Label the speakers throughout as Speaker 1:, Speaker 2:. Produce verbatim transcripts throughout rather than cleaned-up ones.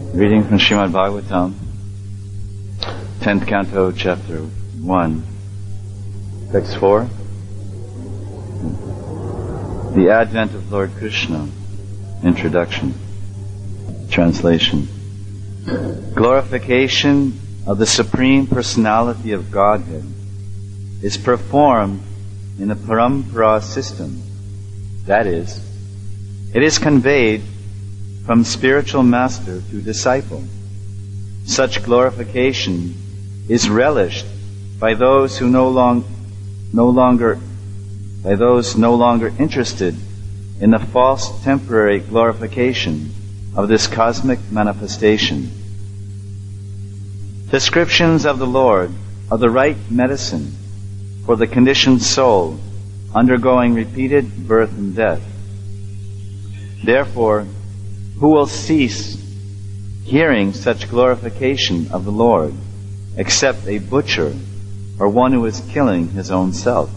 Speaker 1: Reading from Srimad Bhagavatam, tenth Canto, Chapter one, Text four. The Advent of Lord Krishna. Introduction. Translation. Glorification of the Supreme Personality of Godhead is performed in the Parampara system. That is, it is conveyed from spiritual master to disciple. Such glorification is relished by those who no long, no longer, by those no longer interested in the false temporary glorification of this cosmic manifestation. Descriptions of the Lord are the right medicine for the conditioned soul undergoing repeated birth and death. Therefore, who will cease hearing such glorification of the Lord except a butcher or one who is killing his own self?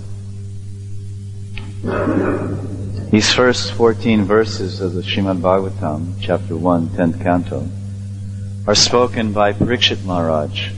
Speaker 1: These first fourteen verses of the Srimad Bhagavatam, Chapter one, tenth Canto, are spoken by Parikshit Maharaj.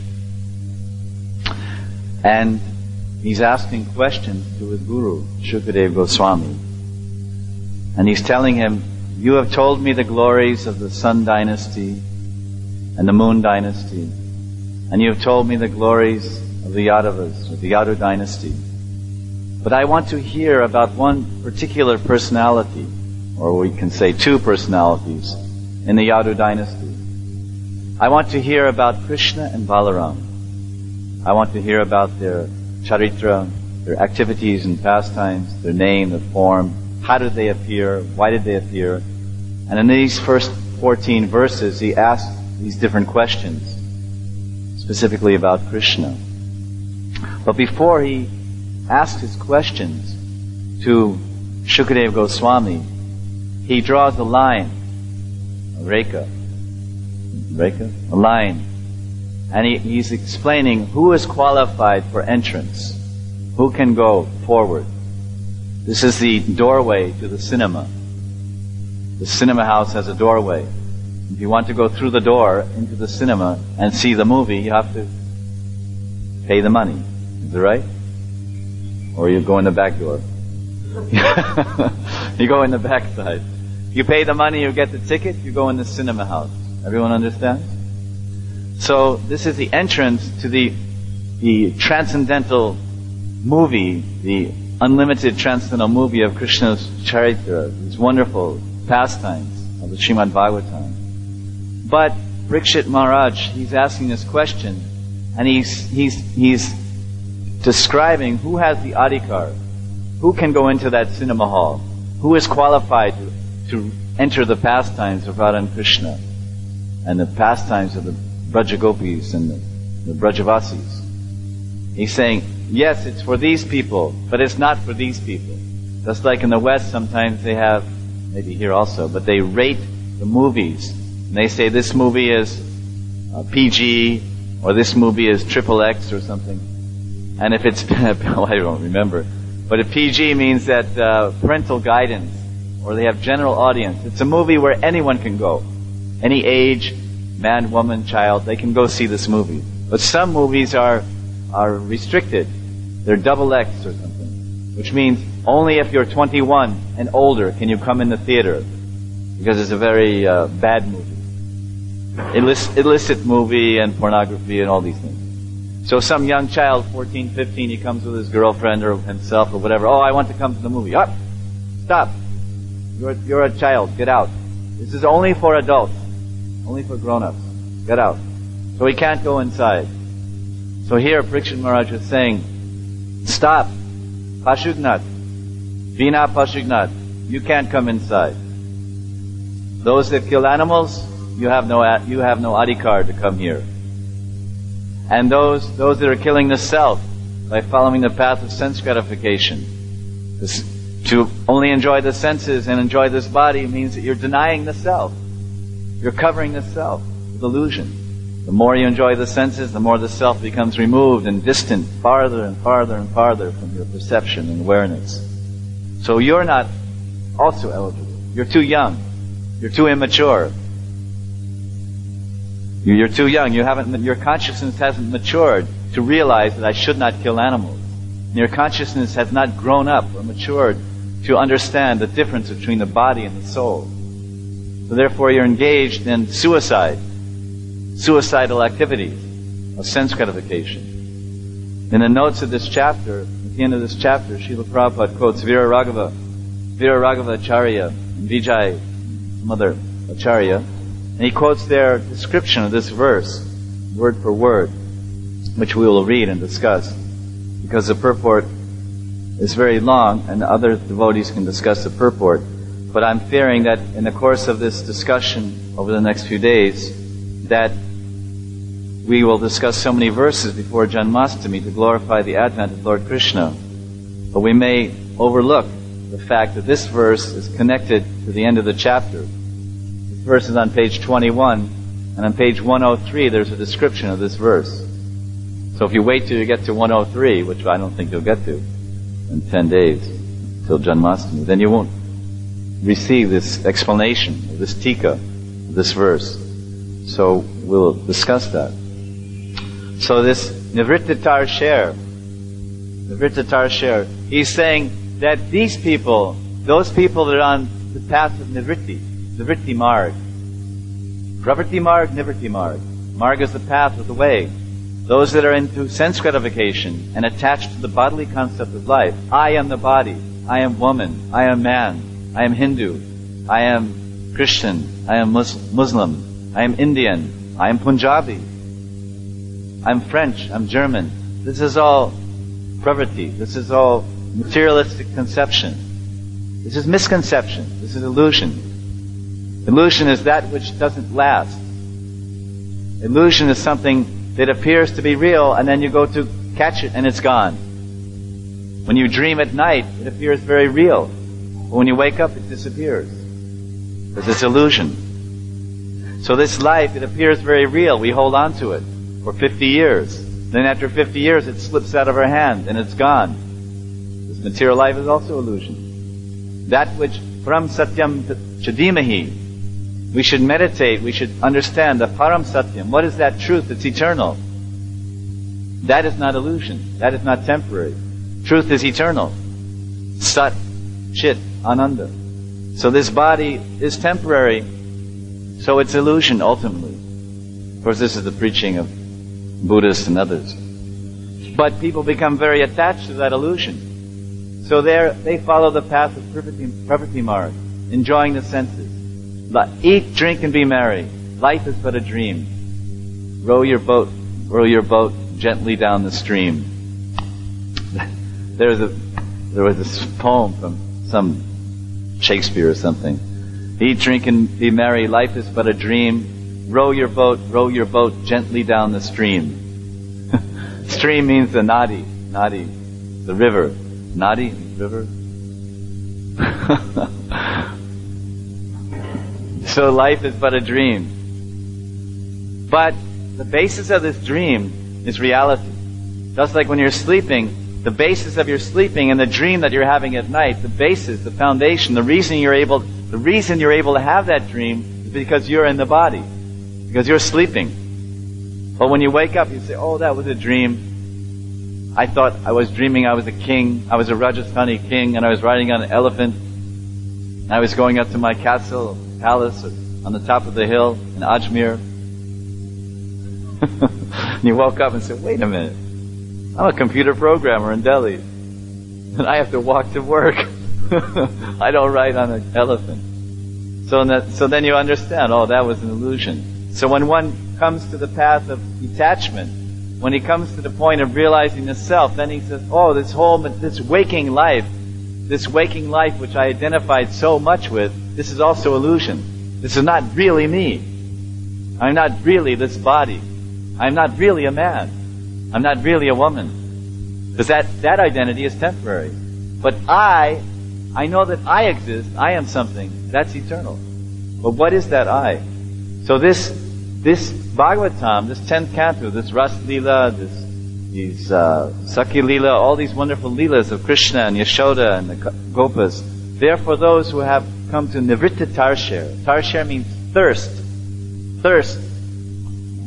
Speaker 1: And he's asking questions to his guru, Shukadeva Goswami. And he's telling him, you have told me the glories of the Sun Dynasty and the Moon Dynasty, and you have told me the glories of the Yadavas, or the Yadu Dynasty. But I want to hear about one particular personality, or we can say two personalities, in the Yadu Dynasty. I want to hear about Krishna and Balaram. I want to hear about their charitra, their activities and pastimes, their name, their form. How did they appear? Why did they appear? And in these first fourteen verses, he asks these different questions, specifically about Krishna. But before he asks his questions to Shukadeva Goswami, he draws a line, a rekha, rekha, a line, and he, he's explaining who is qualified for entrance, who can go forward. This is the doorway to the cinema. The cinema house has a doorway. If you want to go through the door into the cinema and see the movie, you have to pay the money. Is that right? Or you go in the back door. You go in the back side. You pay the money, you get the ticket, you go in the cinema house. Everyone understands? So this is the entrance to the, the transcendental movie, the unlimited transcendental movie of Krishna's charitra, these wonderful pastimes of the Srimad Bhagavatam. But Parikshit Maharaj, he's asking this question, and he's he's he's describing who has the adhikar, who can go into that cinema hall, who is qualified to, to enter the pastimes of Radha and Krishna, and the pastimes of the Brajagopis and the, the Brajavasis. He's saying, yes, it's for these people, but it's not for these people. Just like in the West, sometimes they have, maybe here also, but they rate the movies. And they say this movie is uh, P G, or this movie is triple X or something. And if it's, well, I don't remember, but if P G means that uh, parental guidance, or they have general audience. It's a movie where anyone can go. Any age, man, woman, child, they can go see this movie. But some movies are are restricted. They're double X or something, which means only if you're twenty-one and older can you come in the theater, because it's a very uh, bad movie, illicit, illicit movie and pornography and all these things. So some young child, fourteen, fifteen, he comes with his girlfriend or himself or whatever. Oh, I want to come to the movie. Oh, stop! You're you're a child. Get out. This is only for adults, only for grown-ups. Get out. So he can't go inside. So here, Parikshit Maharaj is saying, stop. Pashugnat. Vina Pashugnat. You can't come inside. Those that kill animals, you have no you have no adhikar to come here. And those those that are killing the self by following the path of sense gratification, this, to only enjoy the senses and enjoy this body means that you're denying the self. You're covering the self with illusion. The more you enjoy the senses, the more the self becomes removed and distant, farther and farther and farther from your perception and awareness. So you're not also eligible. You're too young. You're too immature. You- You're too young. You haven't. Your consciousness hasn't matured to realize that I should not kill animals. Your consciousness has not grown up or matured to understand the difference between the body and the soul. So therefore you're engaged in suicide, suicidal activities of sense gratification. In the notes of this chapter, at the end of this chapter, Srila Prabhupada quotes Veera Raghava, Veera Raghava Acharya, and Vijay, Mother Acharya, and he quotes their description of this verse, word for word, which we will read and discuss, because the purport is very long, and other devotees can discuss the purport. But I'm fearing that in the course of this discussion over the next few days, that we will discuss so many verses before Janmashtami to glorify the advent of Lord Krishna. But we may overlook the fact that this verse is connected to the end of the chapter. This verse is on page twenty-one, and on page one oh three there's a description of this verse. So if you wait till you get to one oh three, which I don't think you'll get to in ten days, till Janmashtami, then you won't receive this explanation, or this tika, this verse. So we'll discuss that. So this Nivritta Sher, Nivritta Sher, he's saying that these people, those people that are on the path of Nivritti, Nivritti Marg, Pravritti Marg, Nivritti Marg. Marg is the path of the way. Those that are into sense gratification and attached to the bodily concept of life. I am the body. I am woman. I am man. I am Hindu. I am Christian. I am Mus- Muslim. I am Indian. I am Punjabi. I'm French. I'm German. This is all pravritti. This is all materialistic conception. This is misconception. This is illusion. Illusion is that which doesn't last. Illusion is something that appears to be real, and then you go to catch it and it's gone. When you dream at night, it appears very real. But when you wake up, it disappears. Because it's illusion. So this life, it appears very real. We hold on to it for fifty years. Then after fifty years, it slips out of our hand and it's gone. This material life is also illusion. That which param satyam chadimahi, we should meditate, we should understand the param satyam. What is that truth that's eternal? That is not illusion. That is not temporary. Truth is eternal. Sat, Chit, Ananda. So this body is temporary, so it's illusion ultimately. Of course, this is the preaching of Buddhists and others. But people become very attached to that illusion. So they they follow the path of Pravritti Marg, enjoying the senses. Eat, drink, and be merry. Life is but a dream. Row your boat, row your boat gently down the stream. There's a, there was this poem from some Shakespeare or something. Eat, drink, and be merry. Life is but a dream. Row your boat, row your boat gently down the stream. Stream means the nadi, nadi, the river. Nadi, river. So life is but a dream. But the basis of this dream is reality. Just like when you're sleeping, the basis of your sleeping and the dream that you're having at night, the basis, the foundation, the reason you're able, the reason you're able to have that dream is because you're in the body, because you're sleeping. But when you wake up, you say, "Oh, that was a dream. I thought I was dreaming I was a king. I was a Rajasthani king, and I was riding on an elephant. And I was going up to my castle, palace, on the top of the hill in Ajmer." And you woke up and said, "Wait a minute. I'm a computer programmer in Delhi, and I have to walk to work. I don't ride on an elephant." So, that, so then you understand, oh, that was an illusion. So when one comes to the path of detachment, when he comes to the point of realizing the self, then he says, oh, this whole, this waking life, this waking life which I identified so much with, this is also illusion. This is not really me. I'm not really this body. I'm not really a man. I'm not really a woman. Because that, that identity is temporary. But I, I know that I exist. I am something. That's eternal. But what is that I? So this, this Bhagavatam, this tenth canto, this Ras Leela, this, these, uh, Sakya Leela, all these wonderful Leelas of Krishna and Yashoda and the Gopas, they're for those who have come to Nivritta Tarsher. Tarsher means thirst. Thirst.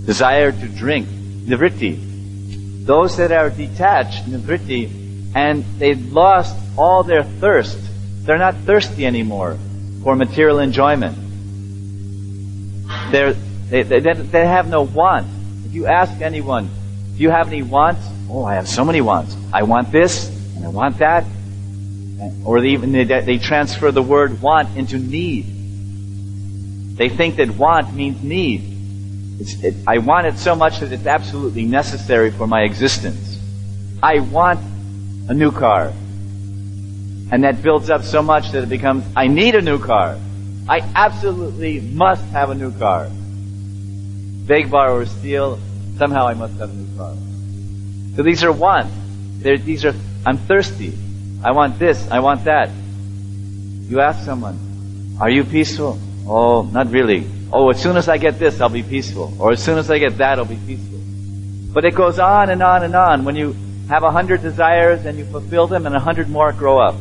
Speaker 1: desire to drink, nivritti. Those that are detached, nivritti, and they've lost all their thirst. They're not thirsty anymore for material enjoyment. They're, they, they, they have no want. If you ask anyone, do you have any wants? Oh, I have so many wants. I want this, and I want that. Or they even they, they transfer the word want into need. They think that want means need. It's, it, I want it so much that it's absolutely necessary for my existence. I want a new car. And that builds up so much that it becomes, I need a new car. I absolutely must have a new car. Beg, borrow, or steal, somehow I must have a new car. So these are wants. They're, these are, I'm thirsty. I want this, I want that. You ask someone, are you peaceful? Oh, not really. Oh, as soon as I get this, I'll be peaceful. Or as soon as I get that, I'll be peaceful. But it goes on and on and on. When you have a hundred desires and you fulfill them and a hundred more grow up.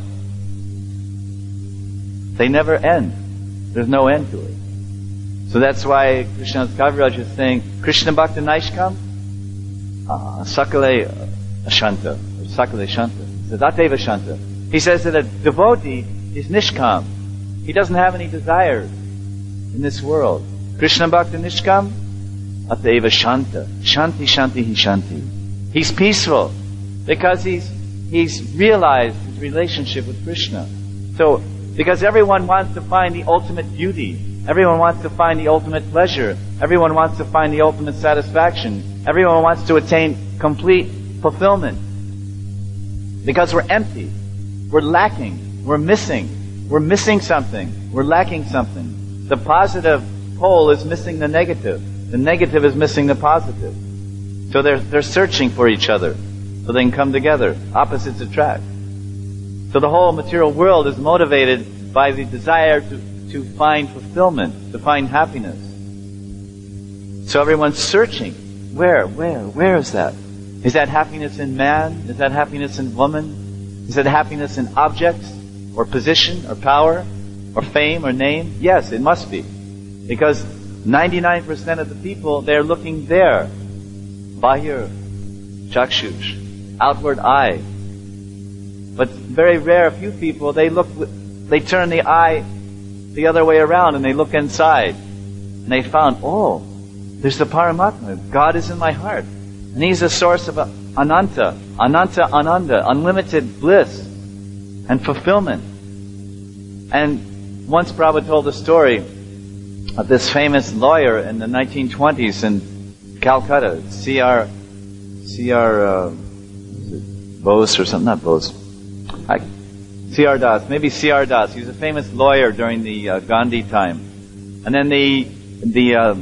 Speaker 1: They never end. There's no end to it. So that's why Krishnadas Kaviraj is saying, Krishna Bhakta Naishkam, uh, Sakale Ashanta, or Sakale Shanta. He says, Ateva Shanta. He says that a devotee is Nishkam. He doesn't have any desires in this world. Krishna Bhakta Nishkam, Ateva Shanta. Shanti, Shanti, Hi Shanti. He's peaceful because he's, he's realized his relationship with Krishna. So, because everyone wants to find the ultimate beauty. Everyone wants to find the ultimate pleasure. Everyone wants to find the ultimate satisfaction. Everyone wants to attain complete fulfillment. Because we're empty. We're lacking. We're missing. We're missing something. We're lacking something. The positive pole is missing the negative. The negative is missing the positive. So they're, they're searching for each other so they can come together. Opposites attract. So the whole material world is motivated by the desire to, to find fulfillment, to find happiness. So everyone's searching. Where, where, where is that? Is that happiness in man? Is that happiness in woman? Is that happiness in objects, or position, or power, or fame, or name? Yes, it must be. Because ninety-nine percent of the people, they're looking there. Bahir, chakshush, outward eye. But very rare, a few people, they look, they turn the eye the other way around and they look inside. And they found, oh, there's the Paramatma. God is in my heart. And He's the source of Ananta, Ananta Ananda, unlimited bliss and fulfillment. And once Prabhupada told a story of this famous lawyer in the nineteen twenties in Calcutta, C R, C R, uh, Bose or something, not Bose. C R Das, maybe C R Das. He was a famous lawyer during the uh, Gandhi time. And then the the uh,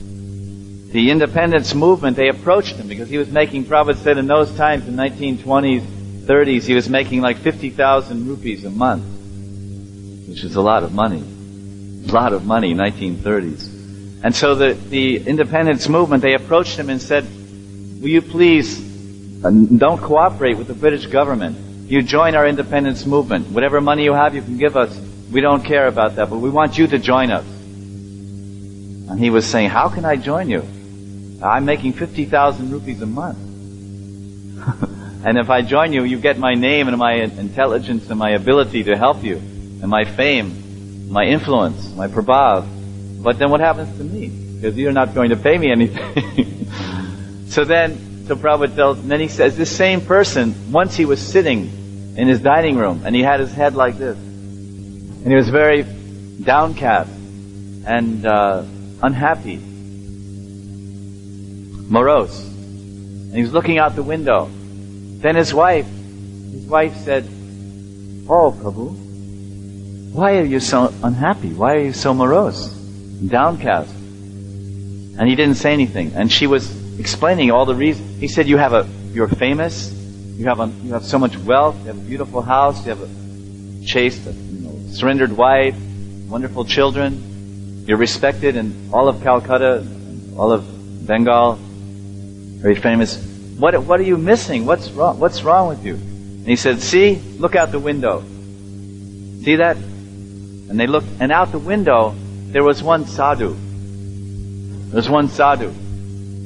Speaker 1: the independence movement, they approached him because he was making, Prabhupada said in those times, in nineteen twenties, thirties, he was making like fifty thousand rupees a month, which is a lot of money. A lot of money, nineteen thirties. And so the, the independence movement, they approached him and said, will you please uh, don't cooperate with the British government. You join our independence movement. Whatever money you have, you can give us. We don't care about that, but we want you to join us. And he was saying, how can I join you? I'm making fifty thousand rupees a month. And if I join you, you get my name and my intelligence and my ability to help you, and my fame, my influence, my prabhav. But then what happens to me? Because you're not going to pay me anything. So then, so Prabhupada tells, and then he says, this same person, once he was sitting in his dining room, and he had his head like this. And he was very downcast and uh, unhappy, morose. And he was looking out the window. Then his wife, his wife said, oh, Prabhu, why are you so unhappy? Why are you so morose, downcast? And he didn't say anything. And she was explaining all the reasons. He said, you have a, you're famous. You have a, you have so much wealth. You have a beautiful house. You have a chaste, you know, surrendered wife, wonderful children. You're respected in all of Calcutta, all of Bengal. Very famous. What, what are you missing? What's wrong? What's wrong with you? And he said, see, look out the window. See that? And they looked, and out the window, there was one sadhu. There was one sadhu.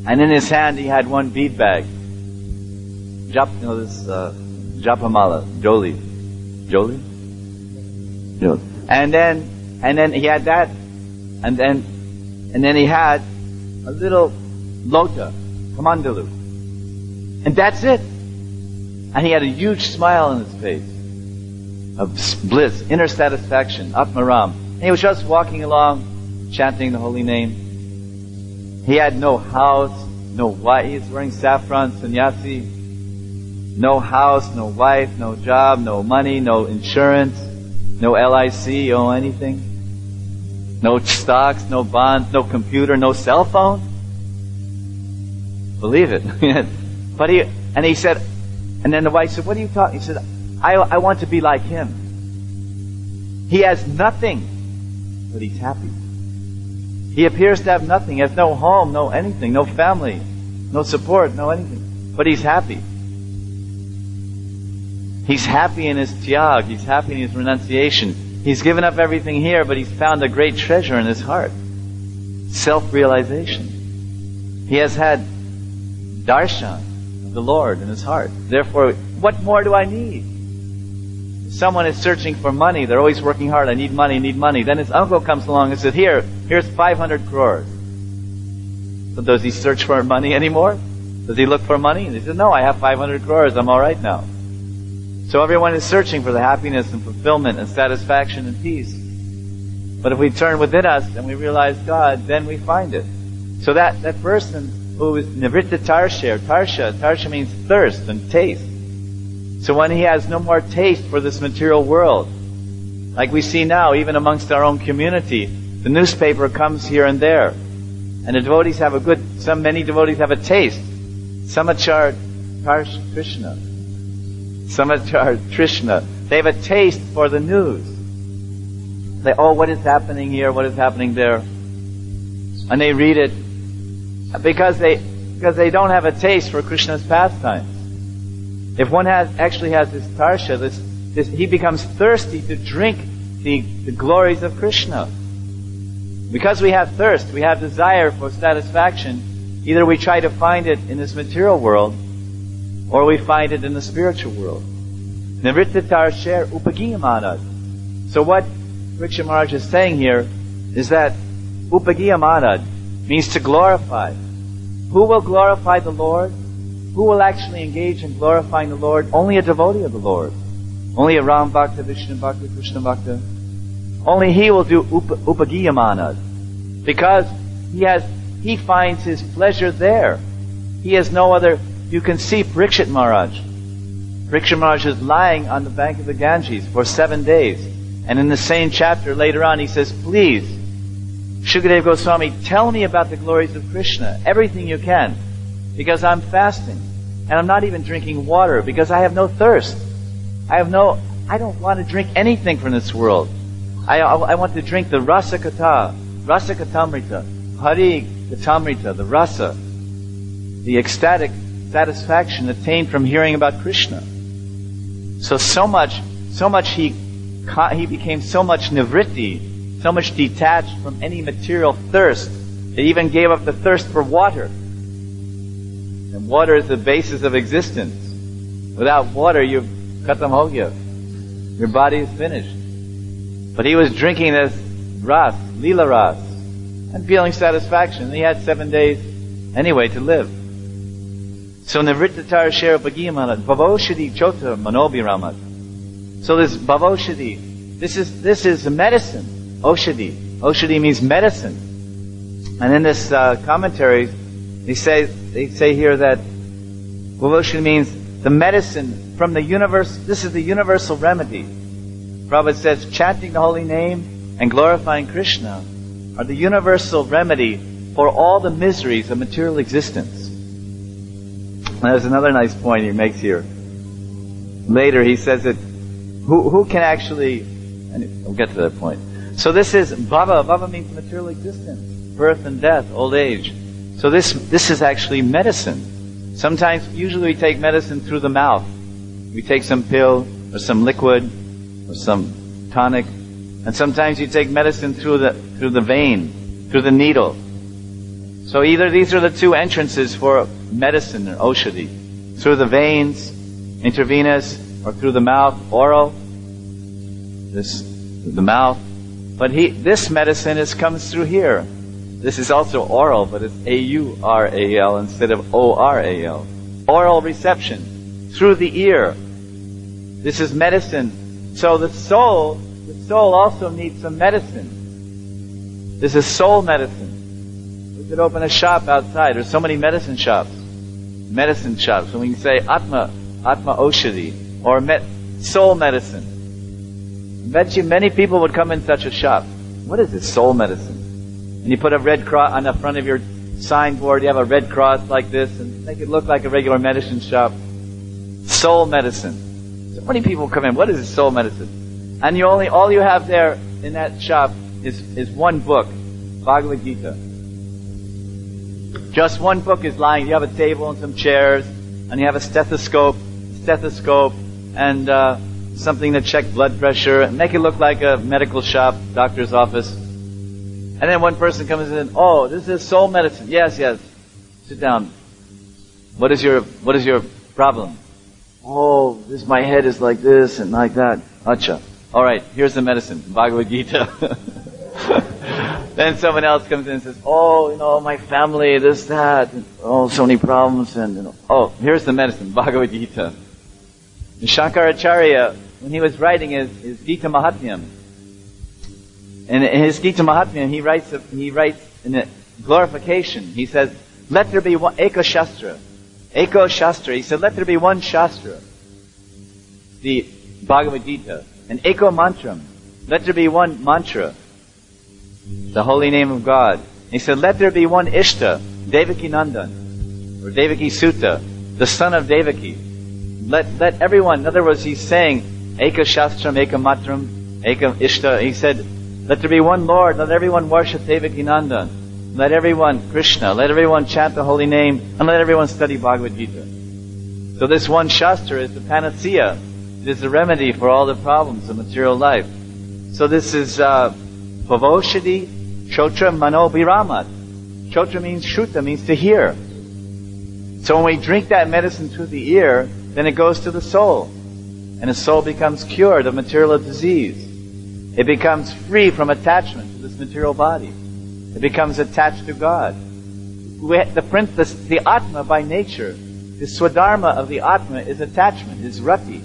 Speaker 1: And in his hand he had one bead bag. Jap, you know this, uh, Japamala, Joli. Joli? Joli. And then, and then he had that, and then, and then he had a little lota, kamandalu. And that's it. And he had a huge smile on his face of bliss, inner satisfaction, Atmaram. And he was just walking along, chanting the holy name. He had no house, no wife. He was wearing saffron, sannyasi. No house, no wife, no job, no money, no insurance, no L I C, no anything. No stocks, no bonds, no computer, no cell phone. Believe it. But he, and he said, and then the wife said, what are you talking? He said, I, I want to be like him. He has nothing, but he's happy. He appears to have nothing. He has no home, no anything, no family, no support, no anything. But he's happy. He's happy in his tyag. He's happy in his renunciation. He's given up everything here, but he's found a great treasure in his heart. Self-realization. He has had darshan of the Lord in his heart. Therefore, what more do I need? If someone is searching for money, they're always working hard. I need money, I need money. Then his uncle comes along and says, here, here's five hundred crores. So does he search for money anymore? Does he look for money? And he says, no, I have five hundred crores. I'm all right now. So everyone is searching for the happiness and fulfillment and satisfaction and peace. But if we turn within us and we realize God, then we find it. So that, that person who is Nivritta Tarsha, Tarsha, Tarsha means thirst and taste. So when he has no more taste for this material world, like we see now, even amongst our own community, the newspaper comes here and there. And the devotees have a good, some many devotees have a taste. Samachar Tarsha Krishna. Samachar Trishna. They have a taste for the news. They, oh, what is happening here? What is happening there? And they read it because they because they don't have a taste for Krishna's pastimes. If one has actually has this tarsha, this, this he becomes thirsty to drink the, the glories of Krishna. Because we have thirst, we have desire for satisfaction. Either we try to find it in this material world, or we find it in the spiritual world. Nivritta Tarsher Upagiyamanad. So what Pariksha Maharaj is saying here is that Upagiyamanad means to glorify. Who will glorify the Lord? Who will actually engage in glorifying the Lord? Only a devotee of the Lord. Only a Ram Bhakta, Vishnu Bhakta, Krishna Bhakta. Only he will do up- Upagiyamanad. Because he has, he finds his pleasure there. He has no other. You can see Parikshit Maharaj. Parikshit Maharaj is lying on the bank of the Ganges for seven days. And in the same chapter later on, he says, please, Shukadeva Goswami, tell me about the glories of Krishna. Everything you can. Because I'm fasting. And I'm not even drinking water because I have no thirst. I have no, I don't want to drink anything from this world. I, I, I want to drink the Rasa Kata, Rasa Katamrita, Hari Katamrita, the Rasa, the ecstatic satisfaction attained from hearing about Krishna. So, so much, so much he, he became so much nivritti, so much detached from any material thirst, that he even gave up the thirst for water. And water is the basis of existence. Without water, you're khatam ho gaya. Your body is finished. But he was drinking this ras, lila ras, and feeling satisfaction. And he had seven days anyway to live. So Nivritta Tarsher Upagiyamanad, Bhavoshadi Chota Manobi Ramat. So this Bhavoshadi, this is this is medicine. Oshadi. Oshadi means medicine. And in this uh, commentary, they say they say here that Bhavoshadi means the medicine from the universe. This is the universal remedy. Prabhupada says, chanting the holy name and glorifying Krishna are the universal remedy for all the miseries of material existence. And there's another nice point he makes here. Later he says that who who can actually, and we'll get to that point. So this is bhava. Bhava means material existence, birth and death, old age. So this this is actually medicine. Sometimes, usually we take medicine through the mouth. We take some pill or some liquid or some tonic, and sometimes you take medicine through the through the vein, through the needle. So either these are the two entrances for medicine or oshadi. Through the veins, intravenous, or through the mouth, oral. This, the mouth. But he, this medicine is comes through here. This is also oral, but it's A U R A L instead of O R A L. Oral reception. Through the ear. This is medicine. So the soul, the soul also needs some medicine. This is soul medicine. We could open a shop outside. There's so many medicine shops. Medicine shops. And we can say Atma, Atma Oshadi, or met, soul medicine. I bet you many people would come in such a shop. What is this soul medicine? And you put a red cross on the front of your signboard, you have a red cross like this, and make it look like a regular medicine shop. Soul medicine. So many people come in, what is this soul medicine? And you only, all you have there in that shop is, is one book, Bhagavad Gita. Just one book is lying. You have a table and some chairs, and you have a stethoscope, stethoscope, and uh, something to check blood pressure, and make it look like a medical shop, doctor's office. And then one person comes in, oh, this is soul medicine. Yes, yes. Sit down. What is your, what is your problem? Oh, this, my head is like this and like that. Acha. Alright, here's the medicine. Bhagavad Gita. Then someone else comes in and says, oh, you know, my family, this, that, and, oh, so many problems, and, you know, oh, here's the medicine, Bhagavad Gita. And Shankaracharya, when he was writing his, his Gita Mahatmyam, and in his Gita Mahatmyam, he writes, a, he writes in a glorification, he says, let there be one, Eko Shastra. Eko Shastra, he said, let there be one Shastra, the Bhagavad Gita, and Eko Mantram, let there be one mantra, the holy name of God. He said, let there be one Ishta, Devaki Nandan, or Devaki Sutta, the son of Devaki. Let, let everyone, in other words, he's saying, Eka Shastram, Eka Matram, Eka Ishta. He said, let there be one Lord, let everyone worship Devaki Nandan. Let everyone, Krishna, let everyone chant the holy name, and let everyone study Bhagavad Gita. So this one Shastra is the panacea. It is the remedy for all the problems of material life. So this is, uh, Pavoshadi Shotra Mano Biramat. Shotra means Shruta, means to hear. So when we drink that medicine through the ear, then it goes to the soul. And the soul becomes cured of material disease. It becomes free from attachment to this material body. It becomes attached to God. We, the, the, the Atma by nature, the Swadharma of the Atma is attachment, is rati.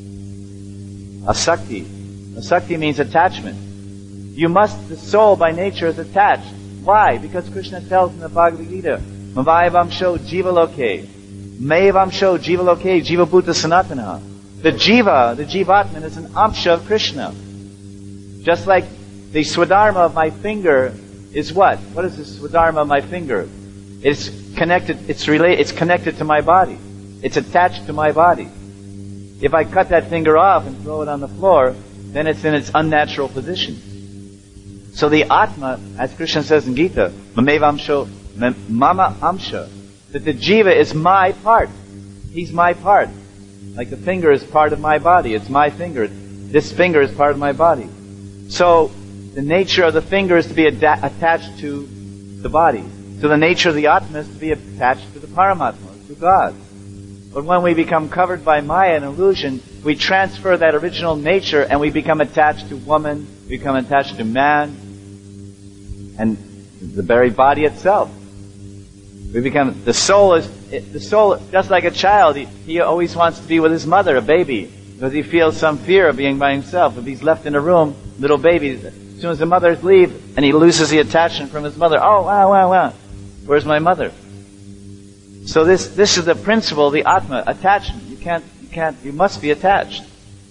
Speaker 1: Asakti. Asakti means attachment. You must, the soul by nature is attached. Why? Because Krishna tells in the Bhagavad Gita, Mavayavamsho Jivaloke, Mayavamsho Jivaloke, Jiva Bhuta Sanatana. The Jiva, the Jivatman is an Amsha of Krishna. Just like the Swadharma of my finger is what? What is the Swadharma of my finger? It's connected, it's related, it's connected to my body. It's attached to my body. If I cut that finger off and throw it on the floor, then it's in its unnatural position. So the Atma, as Krishna says in Gita, Mamevamsho, Mama Amsha, that the Jiva is my part. He's my part. Like the finger is part of my body. It's my finger. This finger is part of my body. So the nature of the finger is to be ad- attached to the body. So the nature of the Atma is to be attached to the Paramatma, to God. But when we become covered by Maya and illusion, we transfer that original nature and we become attached to woman, we become attached to man, and the very body itself. We become, the soul is, the soul, just like a child, he, he always wants to be with his mother, a baby, because he feels some fear of being by himself. If he's left in a room, little baby, as soon as the mothers leave, and he loses the attachment from his mother, oh, wow, wow, wow, where's my mother? So this, this is the principle, the Atma, attachment. You can't, you can't, you must be attached.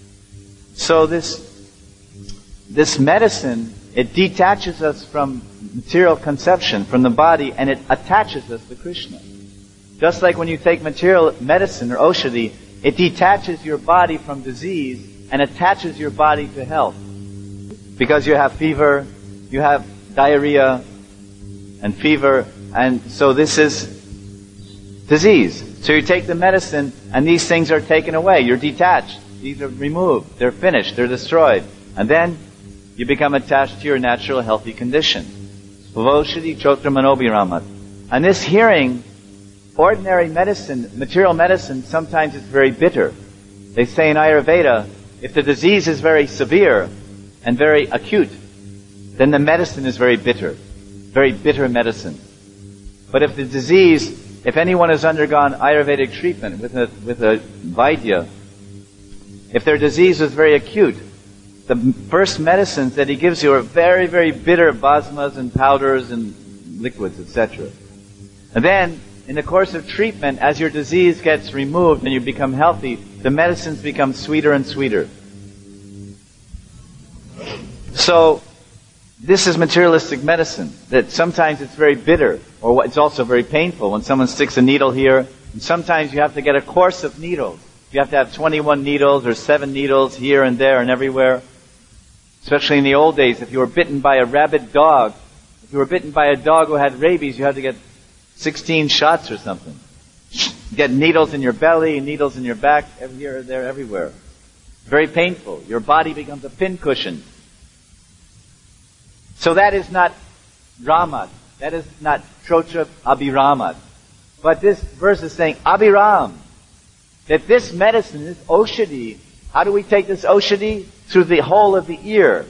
Speaker 1: So this, this medicine, it detaches us from material conception, from the body, and it attaches us to Krishna. Just like when you take material medicine or oshadi, it detaches your body from disease and attaches your body to health. Because you have fever, you have diarrhea and fever, and so this is disease. So you take the medicine and these things are taken away. You're detached. These are removed. They're finished. They're destroyed. And then you become attached to your natural healthy condition. Pavoshadi Chotra Manobiramat. And this hearing, ordinary medicine, material medicine, sometimes it's very bitter. They say in Ayurveda, if the disease is very severe and very acute, then the medicine is very bitter. Very bitter medicine. But if the disease, if anyone has undergone Ayurvedic treatment with a, with a Vaidya, if their disease is very acute, the first medicines that he gives you are very, very bitter basmas and powders and liquids, et cetera. And then, in the course of treatment, as your disease gets removed and you become healthy, the medicines become sweeter and sweeter. So, this is materialistic medicine, that sometimes it's very bitter, or it's also very painful when someone sticks a needle here, and sometimes you have to get a course of needles. You have to have twenty-one needles or seven needles here and there and everywhere. Especially in the old days, if you were bitten by a rabid dog, if you were bitten by a dog who had rabies, you had to get sixteen shots or something. Get needles in your belly, needles in your back, here, there, everywhere. Very painful. Your body becomes a pincushion. So that is not Ramat. That is not Trotra Abhiramat. But this verse is saying Abhiram. That this medicine, this Oshadi, how do we take this Oshadi? Through the hole of the ear.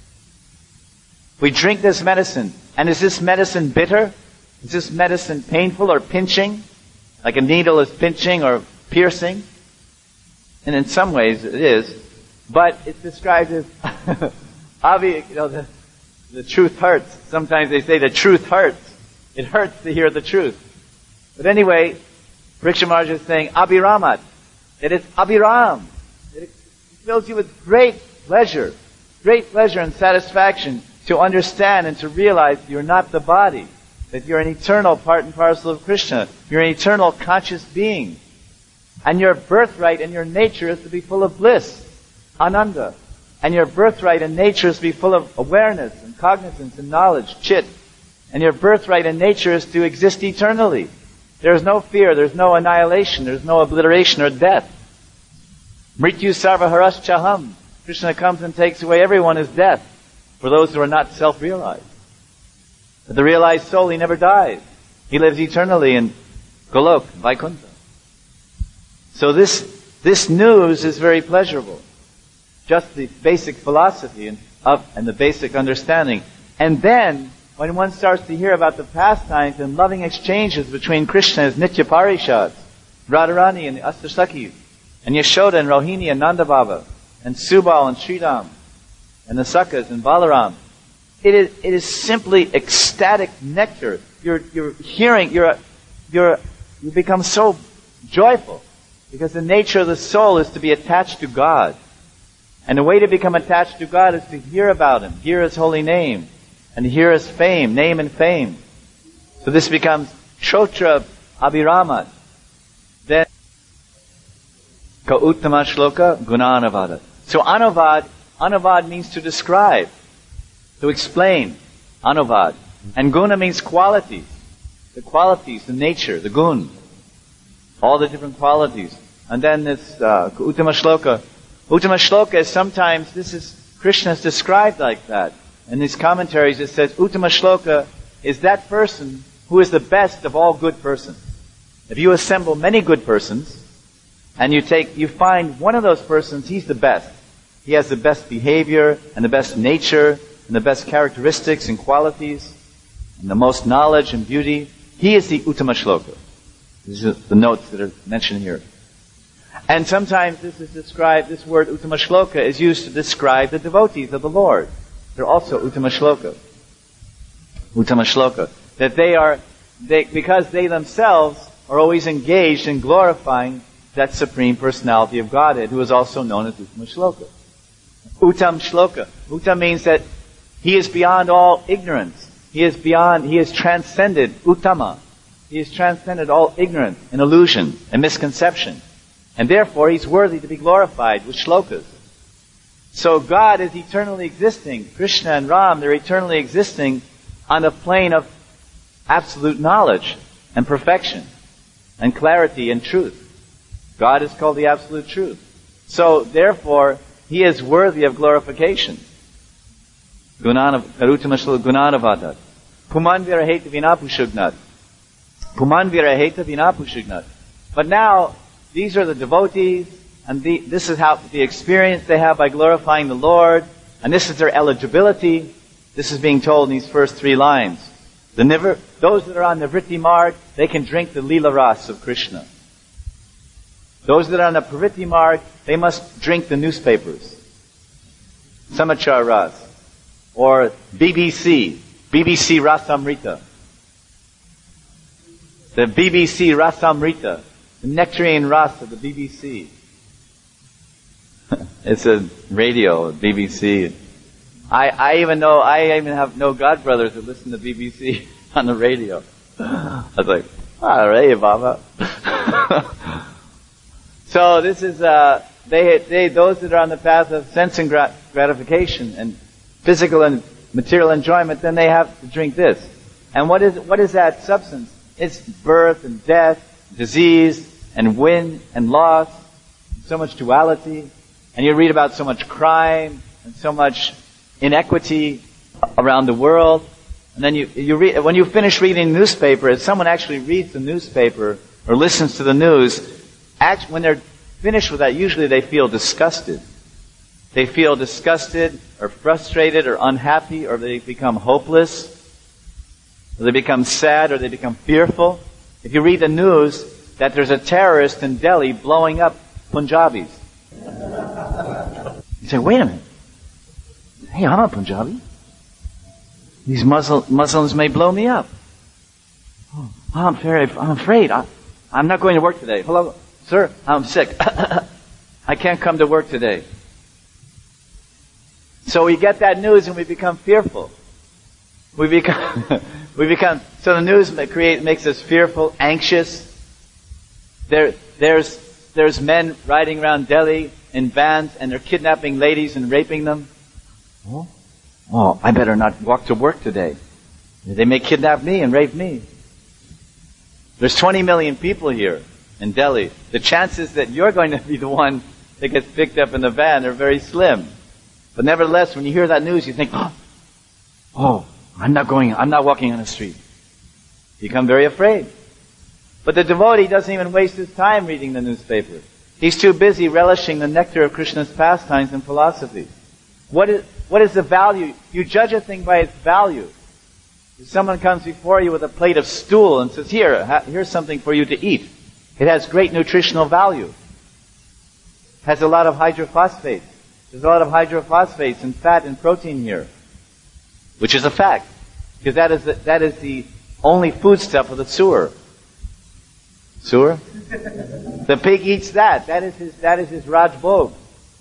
Speaker 1: We drink this medicine. And is this medicine bitter? Is this medicine painful or pinching? Like a needle is pinching or piercing? And in some ways it is. But it's described as Abhi, you know, the, the truth hurts. Sometimes they say the truth hurts. It hurts to hear the truth. But anyway, Pariksha Maharaj is saying Abhiramat. That it's Abhiram. That it fills you with great pleasure. Great pleasure and satisfaction to understand and to realize you're not the body. That you're an eternal part and parcel of Krishna. You're an eternal conscious being. And your birthright and your nature is to be full of bliss. Ananda. And your birthright and nature is to be full of awareness and cognizance and knowledge. Chit. And your birthright and nature is to exist eternally. There's no fear, there's no annihilation, there's no obliteration or death. Mrityu sarva haras chaham. Krishna comes and takes away everyone as death for those who are not self-realized. But the realized soul, he never dies. He lives eternally in Golok, Vaikuntha. So this, this news is very pleasurable. Just the basic philosophy and, of, and the basic understanding. And then, when one starts to hear about the pastimes and loving exchanges between Krishna and his Nitya Parishads, Radharani and the Astasakis, and Yashoda and Rohini and Nanda Baba, and Subal and Sridham, and the Sakas and Balaram, it is, it is simply ecstatic nectar. You're, you're hearing, you're, you're, you become so joyful, because the nature of the soul is to be attached to God. And the way to become attached to God is to hear about Him, hear His holy name, and hear His fame, name and fame. So this becomes Trotra Abhiramat. Then, Ka Uttama Shloka Gunanavada. So Anavad, Anavad means to describe, to explain. Anavad. And Guna means qualities. The qualities, the nature, the gun. All the different qualities. And then this uh, Uttama Shloka. Uttama Shloka is sometimes, this is, Krishna is described like that. In these commentaries it says, Uttama Shloka is that person who is the best of all good persons. If you assemble many good persons, and you take, you find one of those persons, he's the best. He has the best behavior, and the best nature, and the best characteristics and qualities, and the most knowledge and beauty. He is the Uttama Shloka. These are the notes that are mentioned here. And sometimes this is described, this word Uttama Shloka is used to describe the devotees of the Lord. They're also Uttama Shloka. Uttama Shloka. That they are, they, because they themselves are always engaged in glorifying that Supreme Personality of Godhead, who is also known as Uttama Shloka. Uttam Shloka. Uttam means that He is beyond all ignorance. He is beyond, He is transcended, Uttama. He has transcended all ignorance and illusion and misconception. And therefore He's worthy to be glorified with shlokas. So God is eternally existing. Krishna and Ram, they're eternally existing on the plane of absolute knowledge and perfection and clarity and truth. God is called the absolute truth. So therefore, He is worthy of glorification. Gunanav, Karutama Shloka Gunanavatat. Pumanvira Heta Vinapushugnat. Puman viraheta vinapushigna. But now, these are the devotees, and the, this is how the experience they have by glorifying the Lord, and this is their eligibility. This is being told in these first three lines. The nivr, those that are on the Vritti Marg, they can drink the Leela Ras of Krishna. Those that are on the Pravritti Marg, they must drink the newspapers. Samachar Ras. Or B B C. B B C Rasamrita. The B B C Rasamrita. The nectarine Ras of the B B C. It's a radio, B B C. I, I even know, I even have no godbrothers that listen to B B C on the radio. I was like, alright, Baba. So this is, uh, they, they, those that are on the path of sense and grat- gratification and physical and material enjoyment, then they have to drink this. And what is, what is that substance? It's birth and death, disease and win and loss, so much duality, and you read about so much crime and so much inequity around the world. And then you, you read, when you finish reading the newspaper, if someone actually reads the newspaper or listens to the news, Actually, when they're finished with that, usually they feel disgusted. They feel disgusted or frustrated or unhappy, or they become hopeless, or they become sad, or they become fearful. If you read the news that there's a terrorist in Delhi blowing up Punjabis, you say, wait a minute. Hey, I'm a Punjabi. These Muslim, Muslims may blow me up. Oh, I'm, very, I'm afraid. I, I'm not going to work today. Hello? Sir, I'm sick. I can't come to work today. So we get that news and we become fearful. We become, we become, so the news create, makes us fearful, anxious. There, there's, there's men riding around Delhi in vans and they're kidnapping ladies and raping them. Oh, oh, I better not walk to work today. They may kidnap me and rape me. There's twenty million people here in Delhi. The chances that you're going to be the one that gets picked up in the van are very slim. But nevertheless, when you hear that news, you think, oh, oh, I'm not going, I'm not walking on the street. You become very afraid. But the devotee doesn't even waste his time reading the newspaper. He's too busy relishing the nectar of Krishna's pastimes and philosophy. What is, what is the value? You judge a thing by its value. If someone comes before you with a plate of stool and says, here, ha- here's something for you to eat. It has great nutritional value. Has a lot of hydrophosphates. There's a lot of hydrophosphates and fat and protein here. Which is a fact. Because that is the, that is the only foodstuff of the sewer. Sewer? The pig eats that. That is his, that is his Raj Bhog.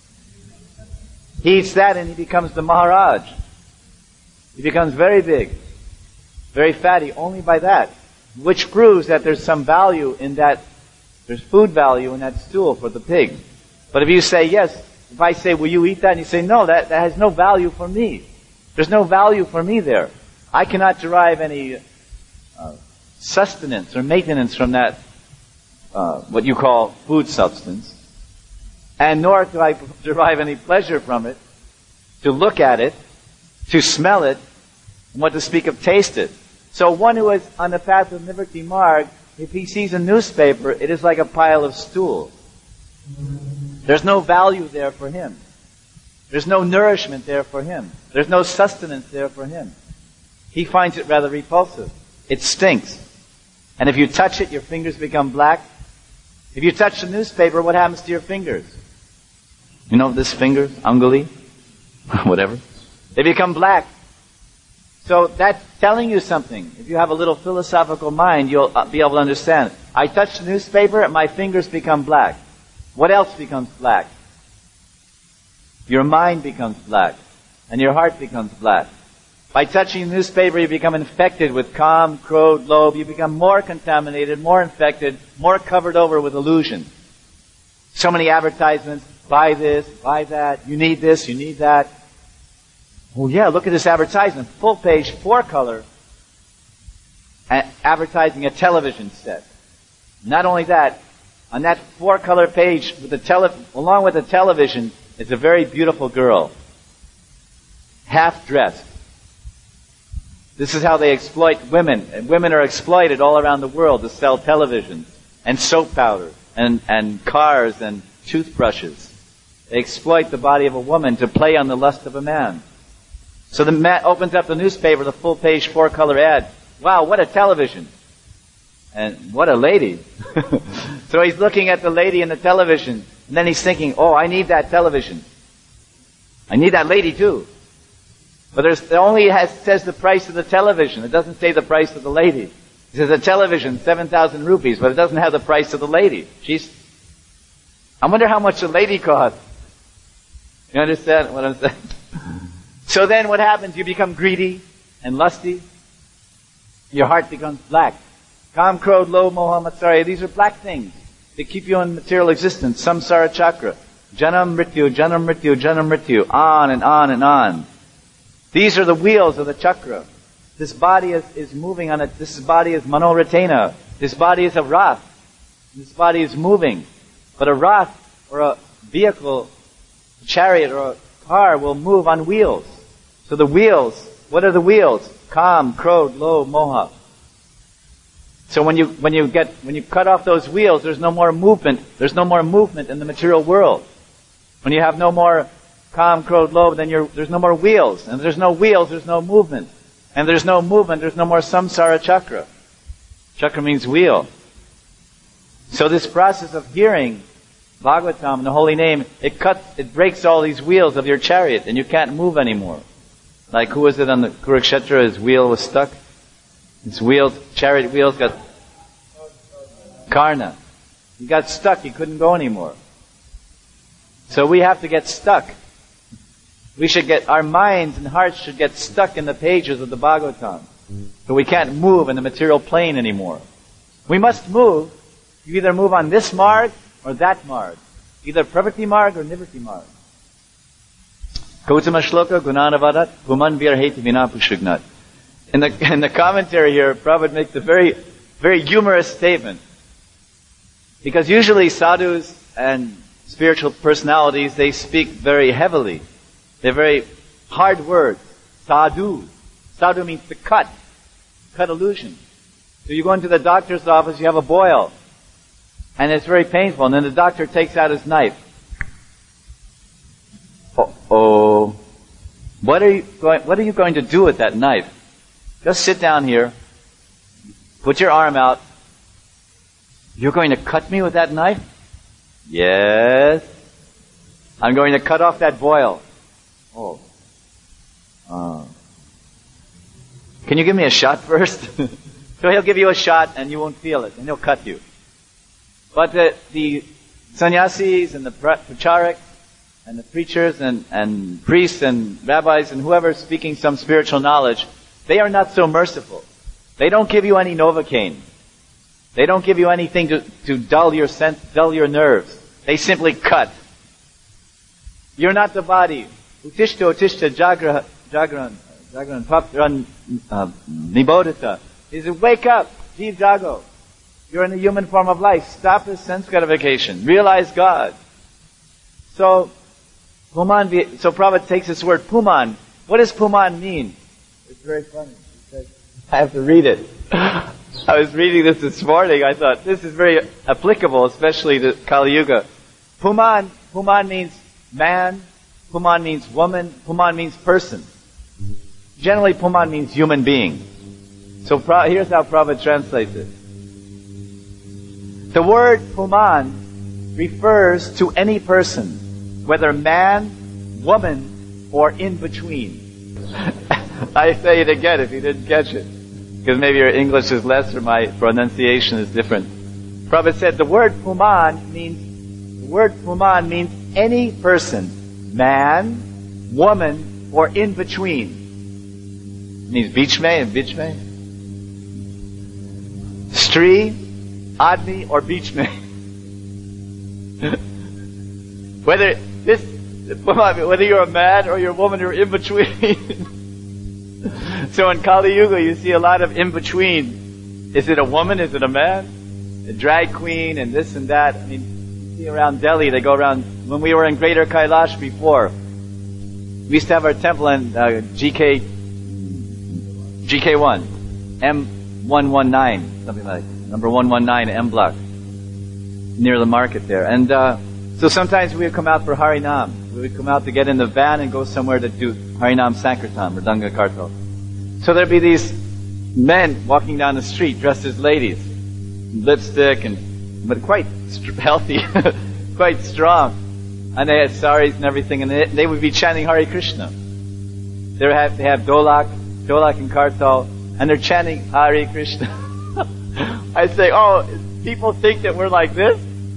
Speaker 1: He eats that and he becomes the Maharaj. He becomes very big. Very fatty only by that. Which proves that there's some value in that. There's food value in that stool for the pig. But if you say yes, if I say, will you eat that? And you say, no, that, that has no value for me. There's no value for me there. I cannot derive any uh, sustenance or maintenance from that, uh, what you call food substance. And nor do I derive any pleasure from it, to look at it, to smell it, and what to speak of taste it. So one who is on the path of Nivritti Marg, if he sees a newspaper, it is like a pile of stool. There's no value there for him. There's no nourishment there for him. There's no sustenance there for him. He finds it rather repulsive. It stinks. And if you touch it, your fingers become black. If you touch the newspaper, what happens to your fingers? You know this finger, anguli, whatever. They become black. So that's telling you something. If you have a little philosophical mind, you'll be able to understand. I touch the newspaper and my fingers become black. What else becomes black? Your mind becomes black. And your heart becomes black. By touching the newspaper, you become infected with Kam, Krodh, Lobh. You become more contaminated, more infected, more covered over with illusion. So many advertisements. Buy this, buy that. You need this, you need that. Oh yeah, look at this advertisement. Full page, four color. Advertising a television set. Not only that, on that four color page, with the tele- along with the television, is a very beautiful girl. Half dressed. This is how they exploit women. And women are exploited all around the world to sell televisions and soap powder and, and cars and toothbrushes. They exploit the body of a woman to play on the lust of a man. So the man opens up the newspaper, the full page four color ad. Wow, what a television. And what a lady. So he's looking at the lady in the television, and then he's thinking, oh, I need that television. I need that lady too. But there's, it only has, says the price of the television. It doesn't say the price of the lady. It says a television, seven thousand rupees, but it doesn't have the price of the lady. She's, I wonder how much the lady costs. You understand what I'm saying? So then what happens? You become greedy and lusty. Your heart becomes black. Kam, Krodh, Lobh, Moha, Matsarya. These are black things. They keep you in material existence. Samsara chakra. Janam Mrityu, Janam Mrityu, Janam Mrityu. On and on and on. These are the wheels of the chakra. This body is, is moving on it. This body is manoratena. This body is a rath. This body is moving. But a rath or a vehicle, a chariot or a car will move on wheels. So the wheels, what are the wheels? Kam, Krodh, Lobh, Moha. So when you, when you get, when you cut off those wheels, there's no more movement. There's no more movement in the material world. When you have no more Kam, Krodh, Lobh, then you're, there's no more wheels. And there's no wheels, there's no movement. And there's no movement, there's no more samsara chakra. Chakra means wheel. So this process of hearing Bhagavatam, the holy name, it cuts, it breaks all these wheels of your chariot, and you can't move anymore. Like who was it on the Kurukshetra? His wheel was stuck. His wheels, chariot wheels got Karna. He got stuck. He couldn't go anymore. So we have to get stuck. We should get, our minds and hearts should get stuck in the pages of the Bhagavatam. So we can't move in the material plane anymore. We must move. You either move on this marg or that marg. Either pravritti marg or nivritti marg. Gautama Shloka Gunanavadat Puman Virheti Vinapushugnat. In the, in the commentary here, Prabhupada makes a very, very humorous statement. Because usually sadhus and spiritual personalities, they speak very heavily. They're very hard words. Sadhu. Sadhu means to cut. Cut illusion. So you go into the doctor's office, you have a boil. And it's very painful. And then the doctor takes out his knife. Uh-oh. What are you going, what are you going to do with that knife? Just sit down here. Put your arm out. You're going to cut me with that knife? Yes. I'm going to cut off that boil. Oh. Uh. Can you give me a shot first? So he'll give you a shot and you won't feel it, and he'll cut you. But the, the sannyasis and the pracharak and the preachers and, and priests and rabbis and whoever is speaking some spiritual knowledge, they are not so merciful. They don't give you any Novocaine. They don't give you anything to, to dull your sense, dull your nerves. They simply cut. You're not the body. Utishta, utishta, jagra, jagran, jagran, papran, nibodhita. He says, wake up, jeev jago. You're in the human form of life. Stop this sense gratification. Realize God. So, puman, so Prabhupada takes this word puman. What does puman mean? It's very funny. I have to read it. I was reading this this morning. I thought, this is very applicable, especially to Kali Yuga. Puman, puman means man. Puman means woman. Puman means person. Generally, puman means human being. So here's how Prabhupada translates it. The word puman refers to any person, whether man, woman, or in between. I say it again if you didn't catch it. Because maybe your English is less or my pronunciation is different. Prabhupada said the word puman means, the word puman means any person, man, woman, or in between. It means bichme and bichme. Stri, admi, or bichme. Whether this, whether you're a man or you're a woman, you're in between. So in Kali Yuga, you see a lot of in between. Is it a woman? Is it a man? A drag queen and this and that. I mean, you see around Delhi, they go around. When we were in Greater Kailash before, we used to have our temple, and uh, G K G K one, M one one nine, something like number one one nine, M block, near the market there. And uh, so sometimes we would come out for Harinam. We would come out to get in the van and go somewhere to do Harinam Sankirtan, Mridanga Kartal. So there'd be these men walking down the street dressed as ladies, lipstick and but quite st- healthy, quite strong, and they had saris and everything, and they, they would be chanting Hare Krishna. They have they have Dolak, Dolak and Kartal, and they're chanting Hare Krishna. I say, oh, people think that we're like this.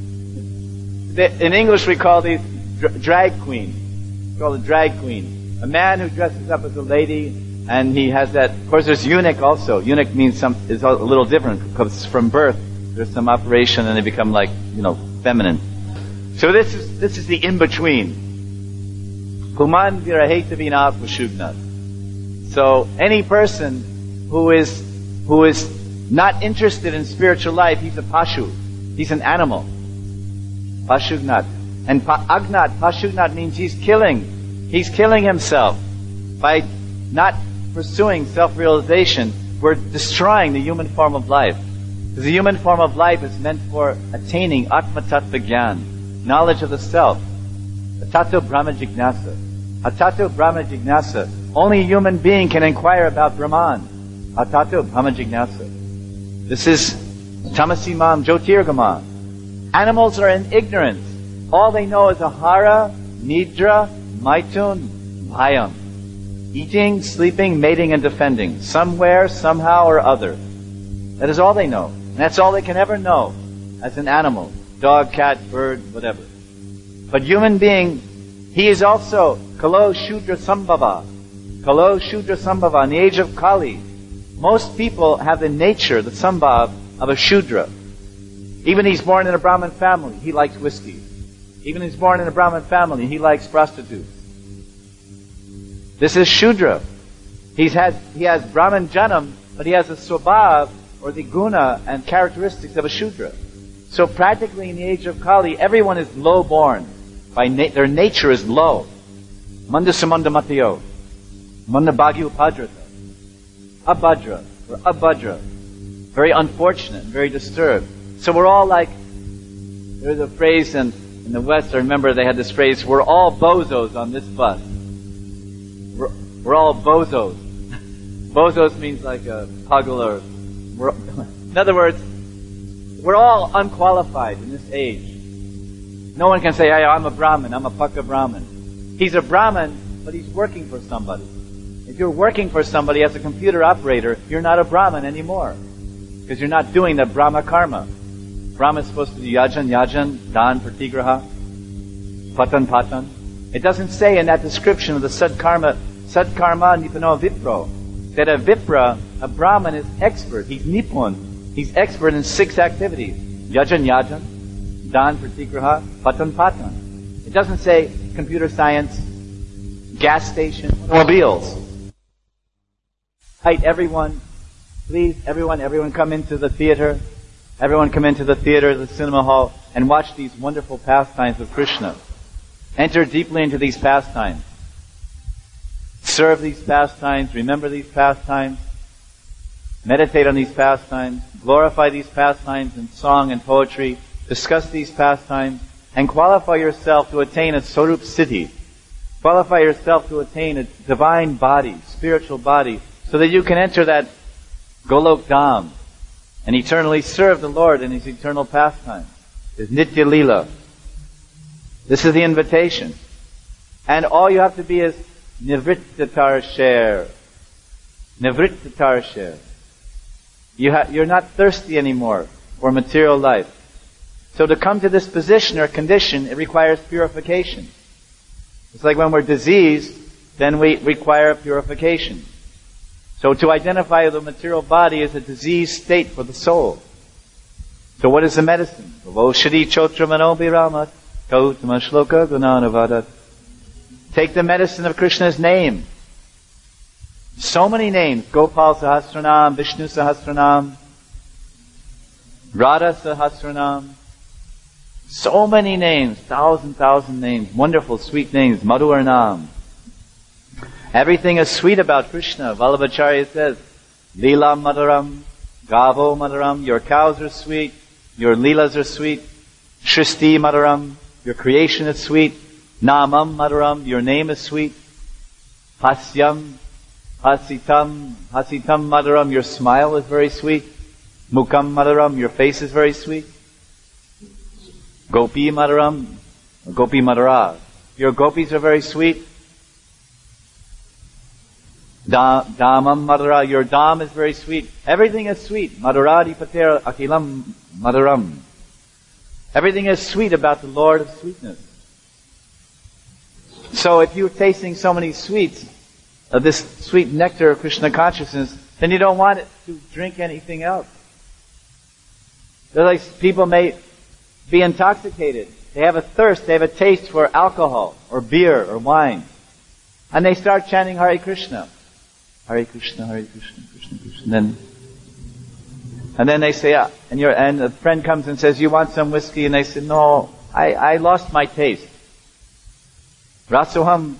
Speaker 1: They, in English, we call these dr- drag queen. We call it drag queen. A man who dresses up as a lady. And he has that, of course there's eunuch also. Eunuch means some, is a little different, because from birth, there's some operation and they become like, you know, feminine. So this is, this is the in-between. Puman viraheta pushugnat. So any person who is, who is not interested in spiritual life, he's a pashu. He's an animal. Pashugnat. And pa- agnat, pashugnat means he's killing. He's killing himself by not pursuing self-realization. We're destroying the human form of life. Because the human form of life is meant for attaining Atma Tattva Gyan, knowledge of the self. Atato Brahma Jignasa. Atato Brahma Jignasa. Only a human being can inquire about Brahman. Atato Brahma Jignasa. This is Tamasimam Jyotirgama. Animals are in ignorance. All they know is Ahara, Nidra, Maitun, Bhayam. Eating, sleeping, mating, and defending. Somewhere, somehow, or other. That is all they know. And that's all they can ever know as an animal. Dog, cat, bird, whatever. But human being, he is also Kalo Shudra Sambhava. Kalo Shudra Sambhava. In the age of Kali, most people have the nature, the sambhav, of a Shudra. Even he's born in a Brahmin family, he likes whiskey. Even he's born in a Brahmin family, he likes prostitutes. This is Shudra. He's had, he has Brahman Janam, but he has a Swabhav, or the guna and characteristics of a Shudra. So practically in the age of Kali, everyone is low born. By na- their nature is low. Manda Samanda Matayo. Manda Bhagyu Padrata. Abhadra, or Abhadra. Very unfortunate, very disturbed. So we're all like, there's a phrase in, in the West, I remember they had this phrase, we're all bozos on this bus. We're, we're all bozos. Bozos means like a puggle or... We're, in other words, we're all unqualified in this age. No one can say, hey, I'm a Brahmin, I'm a Pakka Brahmin. He's a Brahmin, but he's working for somebody. If you're working for somebody as a computer operator, you're not a Brahmin anymore. Because you're not doing the Brahma karma. Brahma is supposed to do yajan, yajan, dan, pratigraha, patan, patan. It doesn't say in that description of the sadkarma, sadkarma nipano vipro, that a vipra, a Brahmin, is expert. He's nipun. He's expert in six activities. Yajan, yajan, dan, pratigraha, patan, patan. It doesn't say computer science, gas station, automobiles. Right, everyone, please, everyone, everyone come into the theater. Everyone come into the theater, the cinema hall, and watch these wonderful pastimes of Krishna. Enter deeply into these pastimes. Serve these pastimes, remember these pastimes, meditate on these pastimes, glorify these pastimes in song and poetry, discuss these pastimes, and qualify yourself to attain a Sarup Siddhi. Qualify yourself to attain a divine body, spiritual body, so that you can enter that Golok Dham and eternally serve the Lord in His eternal pastime, His Nitya Leela. This is the invitation. And all you have to be is Nivrittatar Sher. Nivrittatar Sher. You ha- you're not thirsty anymore for material life. So to come to this position or condition, it requires purification. It's like when we're diseased, then we require purification. So to identify the material body as a diseased state for the soul. So what is the medicine? Take the medicine of Krishna's name. So many names. Gopal Sahasranam, Vishnu Sahasranam, Radha Sahasranam. So many names. Thousand, thousand names. Wonderful, sweet names. Madhuvarnam. Everything is sweet about Krishna. Vallabhacharya says, Leela Madaram, Gavo Madaram, your cows are sweet, your Leelas are sweet. Shristi Madaram, your creation is sweet. Namam Madaram, your name is sweet. Hasyam, Hasitam, Hasitam Madaram, your smile is very sweet. Mukam Madaram, your face is very sweet. Gopi Madaram, Gopi Madara, your gopis are very sweet. Da, Damam Madara, your Dam is very sweet. Everything is sweet. Madhuradi Pater Akilam Madaram. Everything is sweet about the Lord of sweetness. So if you're tasting so many sweets of this sweet nectar of Krishna consciousness, then you don't want it to drink anything else. They're like people may be intoxicated. They have a thirst, they have a taste for alcohol or beer or wine. And they start chanting Hare Krishna. Hare Krishna, Hare Krishna, Krishna Krishna. And then, and then they say, ah, and your and a friend comes and says, you want some whiskey? And they say, no, I, I lost my taste. Rasoham,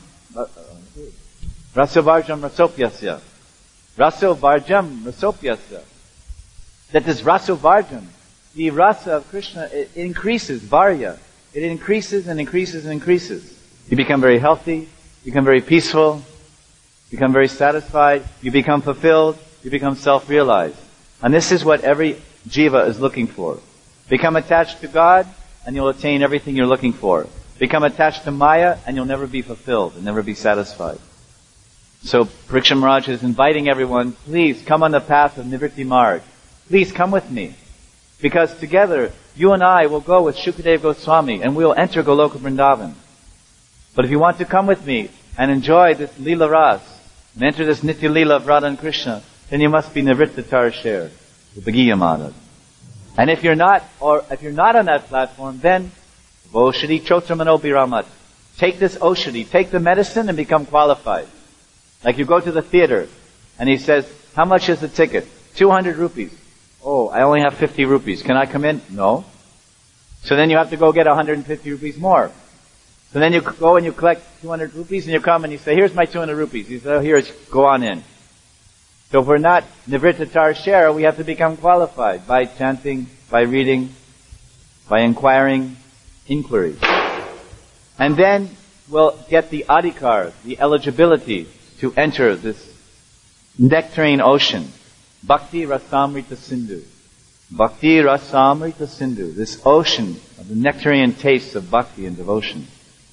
Speaker 1: Rasovarjam Rasopyasya. Rasovarjam Rasopyasya. That is Rasovarjam. The rasa of Krishna, it increases, varya. It increases and increases and increases. You become very healthy, you become very peaceful, you become very satisfied, you become fulfilled, you become self-realized. And this is what every jiva is looking for. Become attached to God, and you'll attain everything you're looking for. Become attached to Maya, and you'll never be fulfilled, and never be satisfied. So, Parikshit Maharaj is inviting everyone, please come on the path of Nivritti Marg. Please come with me. Because together, you and I will go with Shukadeva Goswami, and we'll enter Goloka Vrindavan. But if you want to come with me, and enjoy this Leela Ras, and enter this Nitya Leela of Radha and Krishna, then you must be Nivritta Tarashare, the Bhagiya Madhav. And if you're not, or if you're not on that platform, then Oshadi Chotramano Biramat. Take this Oshadi, take the medicine and become qualified. Like you go to the theater, and he says, how much is the ticket? two hundred rupees. Oh, I only have fifty rupees. Can I come in? No. So then you have to go get one hundred fifty rupees more. So then you go and you collect two hundred rupees and you come and you say, here's my two hundred rupees. He says, oh, here's, go on in. So if we're not Nivritta Tarashare, we have to become qualified by chanting, by reading, by inquiring, inquiry. And then we'll get the adhikar, the eligibility to enter this nectarine ocean. Bhakti Rasamrita Sindhu. Bhakti Rasamrita Sindhu. This ocean of the nectarian tastes of bhakti and devotion.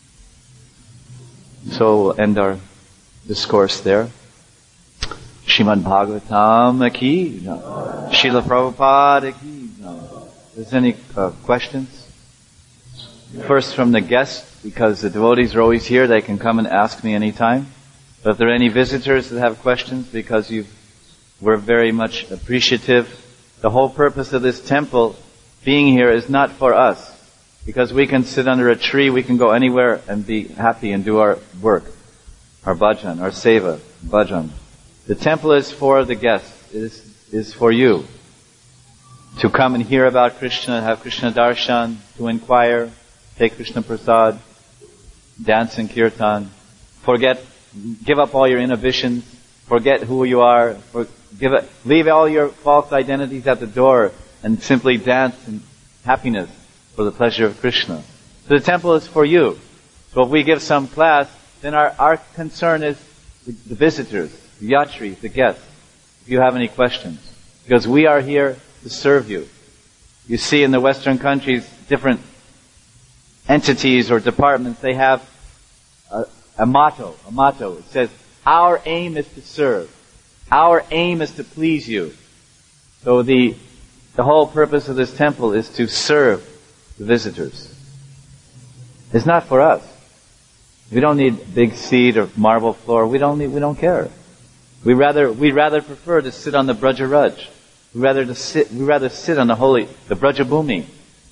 Speaker 1: So we'll end our discourse there. Srimad Bhagavatam ki, Srila Prabhupada ki. If there's any uh, questions? First from the guests, because the devotees are always here, they can come and ask me anytime. But if there are any visitors that have questions, because you've we're very much appreciative. The whole purpose of this temple being here is not for us. Because we can sit under a tree, we can go anywhere and be happy and do our work. Our bhajan, our seva, bhajan. The temple is for the guests, is is for you. To come and hear about Krishna, have Krishna darshan, to inquire, take Krishna prasad, dance in kirtan, forget, give up all your inhibitions, forget who you are, for, give it, leave all your false identities at the door and simply dance in happiness for the pleasure of Krishna. So the temple is for you. So if we give some class, then our, our concern is the, the visitors, the yatris, the guests, if you have any questions. Because we are here to serve you. You see in the Western countries, different entities or departments, they have a, a motto, a motto. It says, our aim is to serve. Our aim is to please you. So the the whole purpose of this temple is to serve the visitors. It's not for us. We don't need big seat or marble floor. We don't need, we don't care. We rather we rather prefer to sit on the Braja Raj. We rather to sit we rather sit on the holy the Braja Bhumi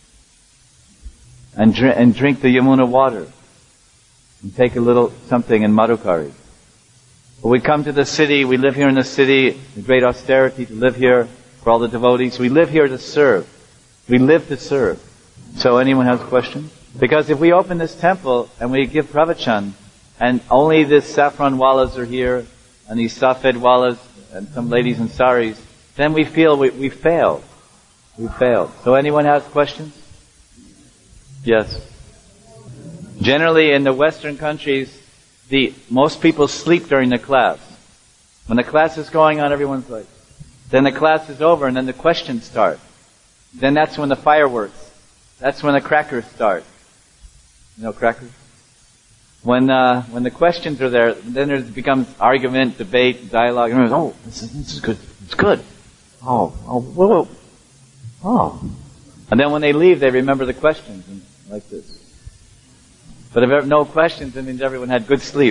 Speaker 1: and drink and drink the Yamuna water and take a little something in Madhukari. But we come to the city, we live here in the city, the great austerity to live here for all the devotees. We live here to serve. We live to serve. So anyone has questions? Because if we open this temple and we give pravachan, and only the saffron wallas are here, and these safed wallas, and some ladies in saris, then we feel we, we failed. We failed. So anyone has questions? Yes. Generally in the Western countries, the most people sleep during the class. When the class is going on, everyone's like, then the class is over and then the questions start. Then that's when the fireworks, that's when the crackers start. You know crackers? When uh, when the questions are there, then there becomes argument, debate, dialogue. And oh, this is, this is good. It's good. Oh, oh, whoa, whoa. Oh. And then when they leave, they remember the questions, and like this. But if there are no questions, it means everyone had good sleep.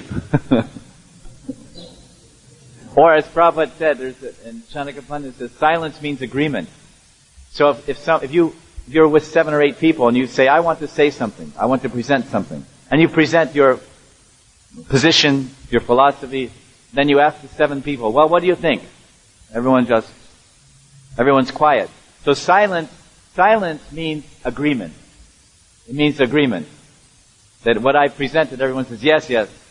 Speaker 1: Or as Prabhupada said, there's a, in Chanakya Pandit says, silence means agreement. So if if, some, if you if you're with seven or eight people and you say, I want to say something, I want to present something, and you present your position, your philosophy, then you ask the seven people, well, what do you think? Everyone just, everyone's quiet. So silence, silence means agreement. It means agreement. That what I presented, everyone says, yes, yes.